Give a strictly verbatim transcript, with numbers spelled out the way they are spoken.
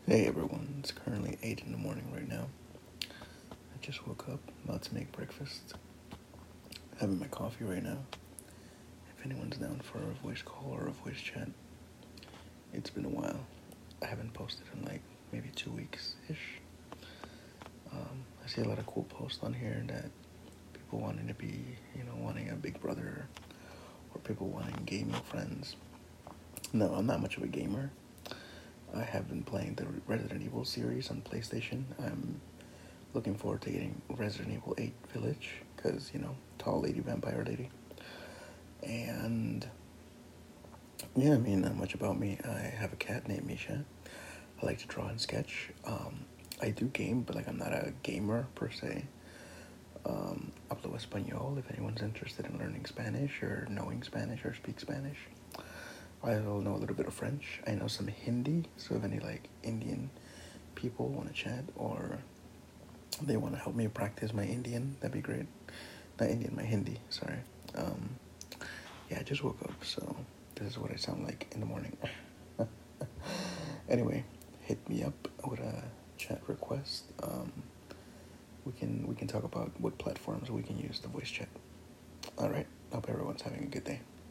Hey everyone, it's currently eight in the morning right now. I just woke up, about to make breakfast. Having my coffee right now. If anyone's down for a voice call or a voice chat, it's been a while. I haven't posted in like maybe two weeks ish. Um, I see a lot of cool posts on here that people wanting to be, you know, wanting a big brother or people wanting gaming friends. No, I'm not much of a gamer. I have been playing the Resident Evil series on PlayStation. I'm looking forward to getting Resident Evil eight Village because, you know, tall lady, vampire lady. And yeah, I mean, not much about me. I have a cat named Misha. I like to draw and sketch. Um, I do game, but like I'm not a gamer per se. Um, hablo español if anyone's interested in learning Spanish or knowing Spanish or speak Spanish. I also know a little bit of French. I know some Hindi, so if any like Indian people want to chat or they want to help me practice my Indian, that'd be great. Not Indian, my Hindi, sorry. Um, yeah, I just woke up, so this is what I sound like in the morning. Anyway, hit me up with a chat request. Um, we can we can talk about what platforms we can use to voice chat. All right, hope everyone's having a good day.